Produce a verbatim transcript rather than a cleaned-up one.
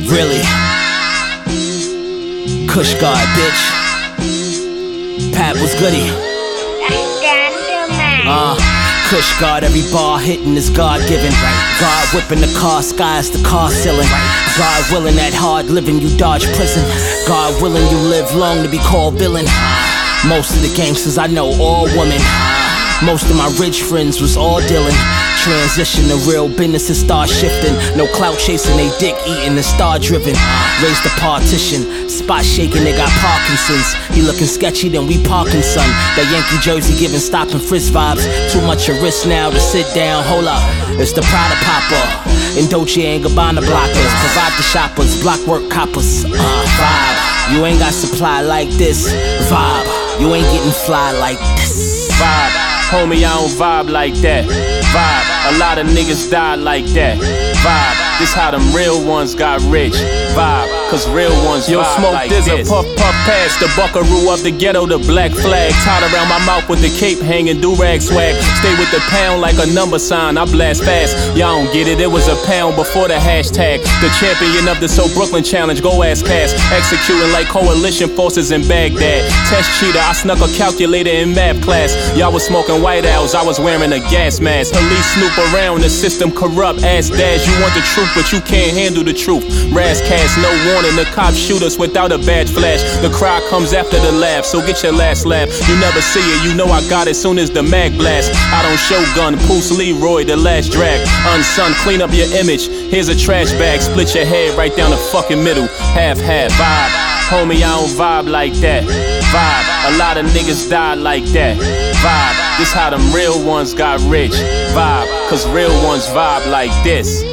Really? Kush God, bitch. Pat was goody. Uh, Kush God, every bar hitting is God given. God whipping the car, sky is the car ceiling. God willing that hard living you dodge prison. God willing you live long to be called villain. Most of the gangsters I know all women. Most of my rich friends was all dealing. Transition to real business and start shifting. No clout chasing, they dick eating and star driven. Raised the partition, spot shaking, they got Parkinson's. He looking sketchy, then we Parkinson. That Yankee jersey giving stop and frisk vibes. Too much a risk now to sit down, hold up. It's the Prada popper and Dolce and Gabbana blockers. Provide the shoppers, block work coppers. Uh, vibe, you ain't got supply like this. Vibe, you ain't getting fly like this. Vibe. Homie, I don't vibe like that. Vibe, a lot of niggas died like that. Vibe, this how them real ones got rich. Vibe, cause real ones Yo, vibe smoke like this. Yo, smoke this, a puff, puff past the buckaroo of the ghetto, the black flag. Tied around my mouth with the cape hanging, do-rag swag. Stay with the pound like a number sign, I blast fast. Y'all don't get it, it was a pound before the hashtag. The champion of the So Brooklyn Challenge, go ask Cass. Executing like coalition forces in Baghdad. Test cheater, I snuck a calculator in math class. Y'all was smoking White Owls, I was wearing a gas mask. Police snoop around, the system corrupt. Ass dash, you want the truth, but you can't handle the truth. Raz cast, no warning, the cops shoot us without a badge flash. The crowd comes after the laugh, so get your last laugh. You never see it, you know I got it soon as the mag blast. I don't show gun, Poose Leroy, the last drag. Unsun, clean up your image, here's a trash bag. Split your head right down the fucking middle. Half, half, vibe. Homie, I don't vibe like that. Vibe, a lot of niggas died like that. Vibe, this how them real ones got rich. Vibe, cause real ones vibe like this.